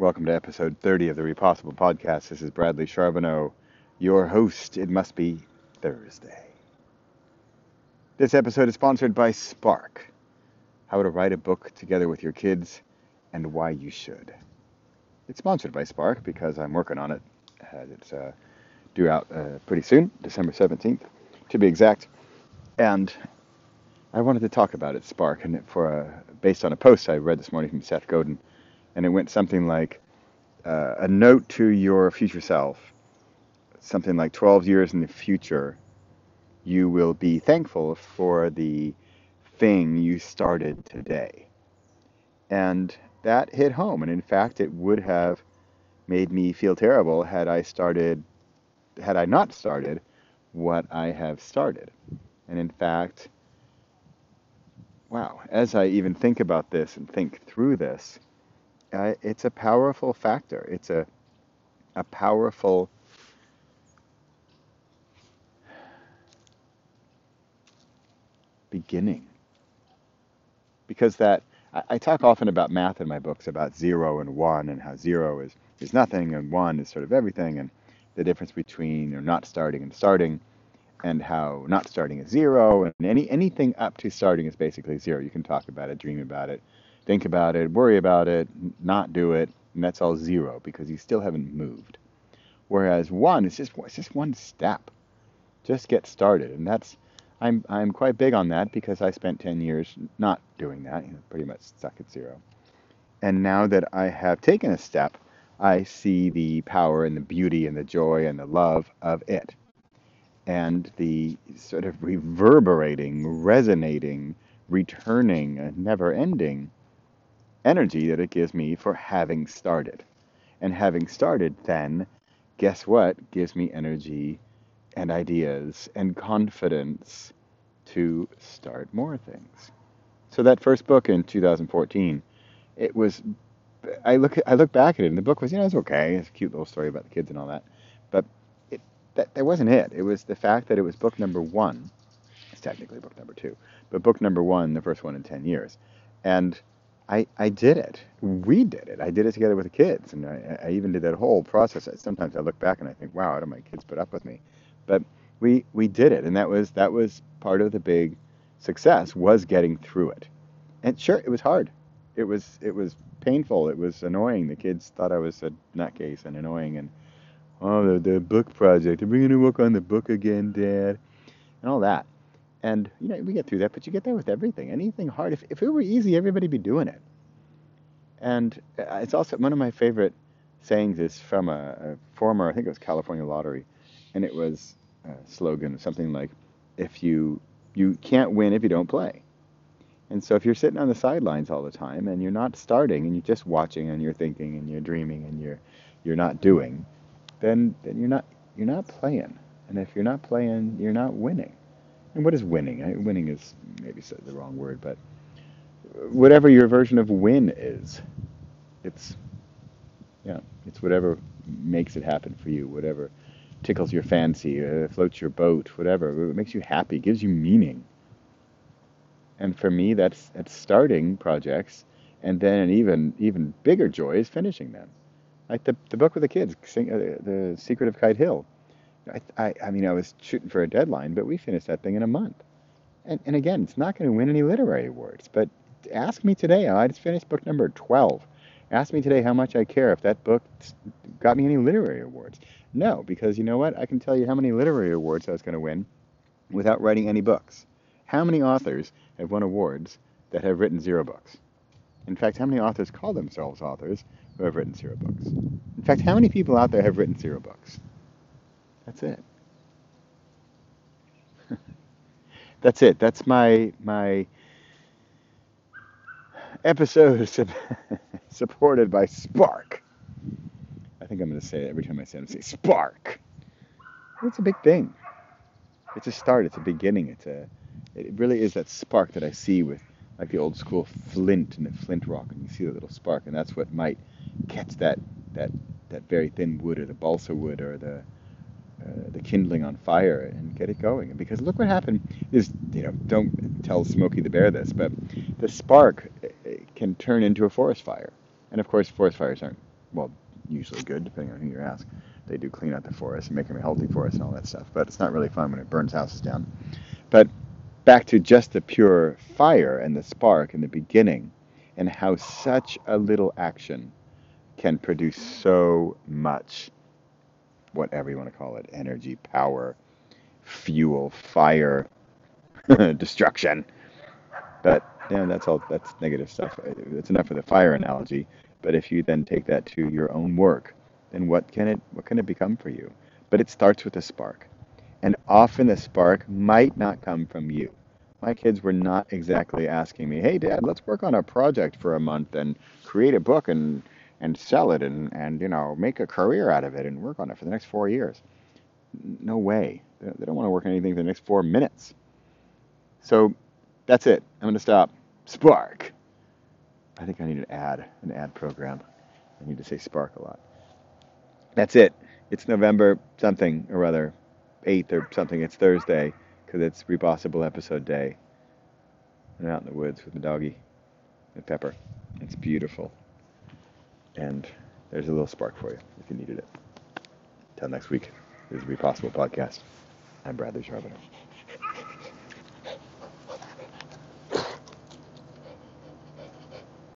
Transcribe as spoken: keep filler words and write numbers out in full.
Welcome to episode thirty of the Repossible Podcast. This is Bradley Charbonneau, your host. It must be Thursday. This episode is sponsored by Spark. How to write a book together with your kids and why you should. It's sponsored by Spark because I'm working on it. It's uh, due out uh, pretty soon, December seventeenth, to be exact. And I wanted to talk about it, Spark, and for a, based on a post I read this morning from Seth Godin. And it went something like, uh, a note to your future self, something like twelve years in the future, you will be thankful for the thing you started today. And that hit home. And in fact, it would have made me feel terrible had I started, had I not started what I have started. And in fact, wow, as I even think about this and think through this, Uh, it's a powerful factor. It's a a powerful beginning. Because that I, I talk often about math in my books, about zero and one, and how zero is, is nothing and one is sort of everything, and the difference between you know, not starting and starting, and how not starting is zero, and any anything up to starting is basically zero. You can talk about it, dream about it, think about it, worry about it, n- not do it, and that's all zero because you still haven't moved. Whereas one is just it's just one step. Just get started, and that's I'm I'm quite big on that because I spent ten years not doing that, you know, pretty much stuck at zero. And now that I have taken a step, I see the power and the beauty and the joy and the love of it, and the sort of reverberating, resonating, returning, uh, never-ending energy that it gives me for having started. And having started, then, guess what? Gives me energy and ideas and confidence to start more things. So that first book in two thousand fourteen, it was, I look I look back at it, and the book was, you know, it's okay. It's a cute little story about the kids and all that. But it, that, that wasn't it. It was the fact that it was book number one. It's technically book number two, but book number one, the first one in ten years. And I, I did it. We did it. I did it together with the kids, and I, I even did that whole process. Sometimes I look back and I think, wow, how do my kids put up with me? But we we did it, and that was that was part of the big success was getting through it. And sure, it was hard. It was it was painful. It was annoying. The kids thought I was a nutcase and annoying, and oh, the, the book project. Are we going to work on the book again, Dad? And all that. And you know, we get through that, but you get that with everything. Anything hard. If if it were easy, everybody'd be doing it. And uh, it's also one of my favorite sayings is from a, a former, I think it was California Lottery, and it was a slogan, something like, "If you you can't win if you don't play." And so if you're sitting on the sidelines all the time and you're not starting and you're just watching and you're thinking and you're dreaming and you're you're not doing, then then you're not you're not playing. And if you're not playing, you're not winning. And what is winning? I, winning is maybe so- the wrong word, but whatever your version of win is, it's yeah, it's whatever makes it happen for you, whatever tickles your fancy, uh, floats your boat, whatever. It makes you happy, gives you meaning. And for me, that's that's starting projects, and then an even even bigger joy is finishing them. Like the the book with the kids, sing, uh, the Secret of Kite Hill. I, I I mean, I was shooting for a deadline, but we finished that thing in a month. And and again, it's not going to win any literary awards, but ask me today. I just finished book number twelve. Ask me today how much I care if that book got me any literary awards. No, because you know what? I can tell you how many literary awards I was going to win without writing any books. How many authors have won awards that have written zero books? In fact, how many authors call themselves authors who have written zero books? In fact, how many people out there have written zero books? That's it. That's it. That's my my episode supported by Spark. I think I'm going to say it every time I say it. I'm going to say Spark. It's a big thing. It's a start. It's a beginning. It's a. It really is that spark that I see with like the old school flint and the flint rock, and you see the little spark, and that's what might catch that that that very thin wood or the balsa wood or the uh, the kindling on fire and get it going. And because look what happened is, you know, don't tell Smokey the Bear this, but the spark uh, can turn into a forest fire, and of course forest fires aren't well, usually good, depending on who you ask. They do clean out the forest and make them a healthy forest and all that stuff. But it's not really fun when it burns houses down. But back to just the pure fire and the spark in the beginning, and how such a little action can produce so much, whatever you want to call it, energy, power, fuel, fire, destruction. But yeah, that's all. That's negative stuff. It's enough for the fire analogy. But if you then take that to your own work, then what can it what can it become for you? But it starts with a spark, and often the spark might not come from you. My kids were not exactly asking me, "Hey, Dad, let's work on a project for a month and create a book and and sell it and and you know make a career out of it and work on it for the next four years." No way. They they don't want to work on anything for the next four minutes. So that's it. I'm going to stop. Spark. I think I need an ad, an ad program. I need to say spark a lot. That's it. It's November something or other, eighth or something. It's Thursday because it's Repossible episode day. I'm out in the woods with my doggy and Pepper. It's beautiful. And there's a little spark for you if you needed it. Till next week. This is the Repossible podcast. I'm Bradley Charbonneau.